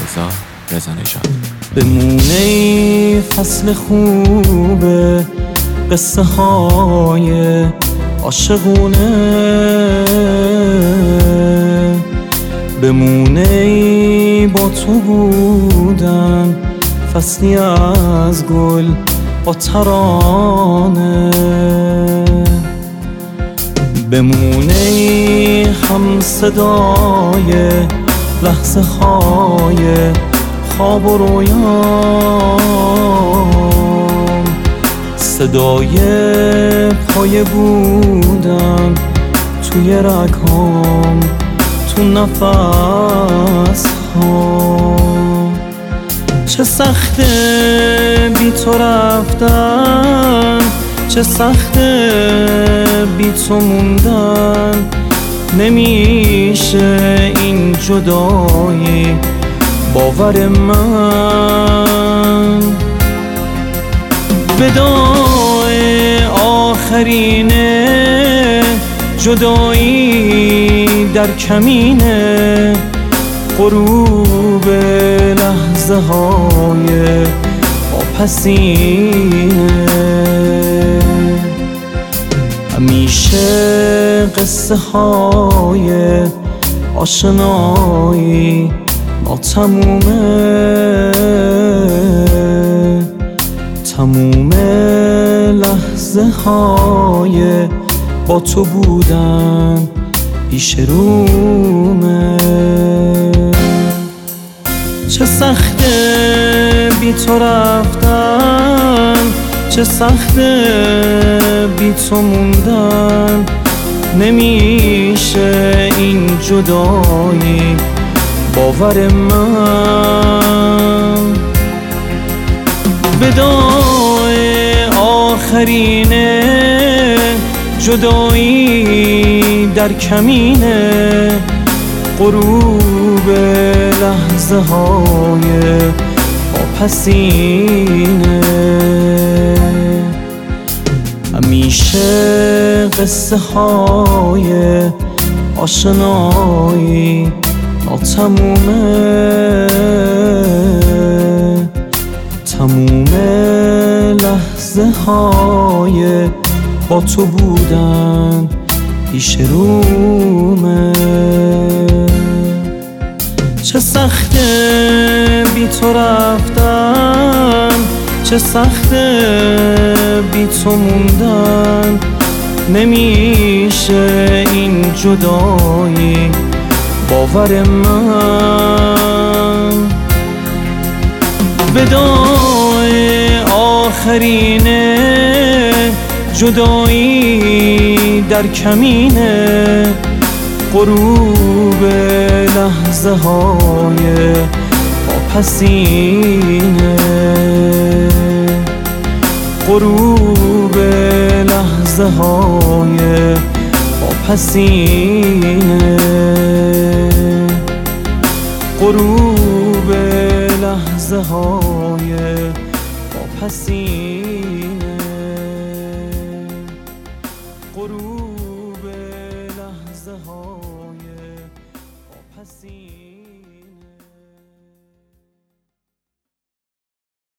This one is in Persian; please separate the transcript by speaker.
Speaker 1: رضا رضانژاد.
Speaker 2: بمونه ای فصل خوبه، قصه های عاشقونه، بمونه ای با تو بودن، فصلی از گل با ترانه، بمونه ای هم صدای لحظه های خواب و رویام، صدای پای بودن توی رگهام، تو نفس هام. چه سخته بی تو رفتن، چه سخته بی تو موندن، نمیشه این جدایی باور من. وداع آخرینه، جدایی در کمینه، غروب لحظه های آپسینه، همیشه قصه های آشنایی ناتمومه، تموم لحظه های با تو بودن پیش رومه. چه سخته بی تو رفتن، چه سخته بی تو موندن، نمیشه این جدایی باور من. وداع آخرینه، جدایی در کمینه، غروب لحظه های آپسینه، همیشه قصه های آشنایی ناتمومه، تموم لحظه های با تو بودن پیش رومه. چه سخته بی تو رفتن، چه سخته بی تو موندن، نمیشه این جدایی باور من. وداع آخرینه، جدایی در کمینه، غروب لحظه های آپسینه، غروب لحظه های آپسینه، غروب لحظه های آپسینه.